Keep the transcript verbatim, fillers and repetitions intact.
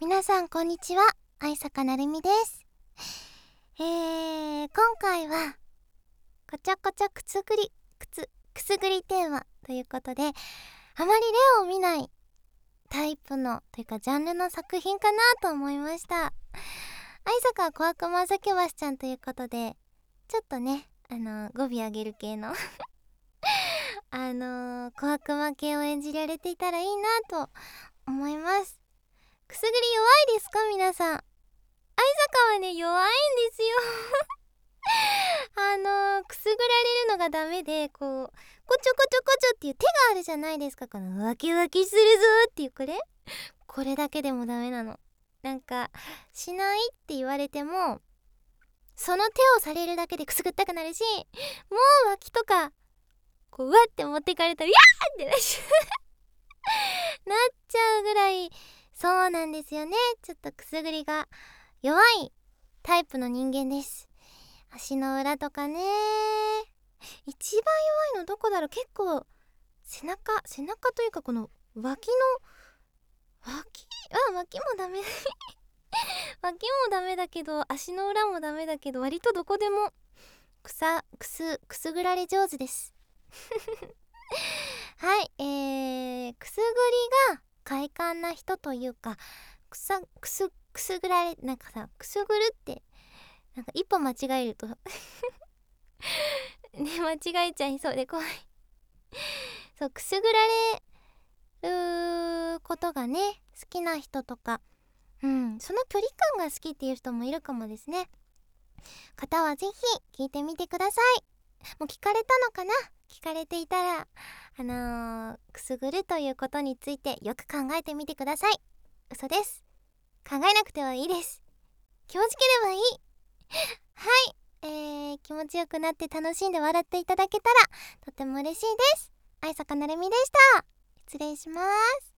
皆さんこんにちは、愛坂なるみです。えー、今回はこちょこちょくすぐりくつくすぐりテーマということで、あまりレを見ないタイプのというかジャンルの作品かなと思いました。愛坂小悪魔酒橋ちゃんということで、ちょっとねあの語尾上げる系のあのー、小悪魔系を演じられていたらいいなと思います。くすぐり弱いですか皆さん。愛坂はね弱いんですよあのー、くすぐられるのがダメで、こうこちょこちょこちょっていう手があるじゃないですか。このワキワキするぞっていうこれこれだけでもダメなの。なんかしないって言われても、その手をされるだけでくすぐったくなるし、もう脇とかこううわって持ってかれたらやーってなっちゃうなっちゃうぐらい、そうなんですよね。ちょっとくすぐりが弱いタイプの人間です。足の裏とかね、一番弱いのどこだろう。結構背中背中というかこの脇の脇あ脇もダメ脇もダメだけど足の裏もダメだけど、割とどこでもくさくすくすぐられ上手ですはい、えー、くすぐりが快感な人というか、くさくすくすぐられなんかさ、くすぐるってなんか一歩間違えるとね間違えちゃいそうで怖いそう、くすぐられることがね好きな人とか、うん、その距離感が好きっていう人もいるかもですね。方はぜひ聞いてみてください。もう聞かれたのかな。聞かれていたらあのー、くすぐるということについてよく考えてみてください。嘘です。考えなくてはいいです。気持ちければいいはい、えー、気持ちよくなって楽しんで笑っていただけたらとても嬉しいです。愛坂なるみでした。失礼します。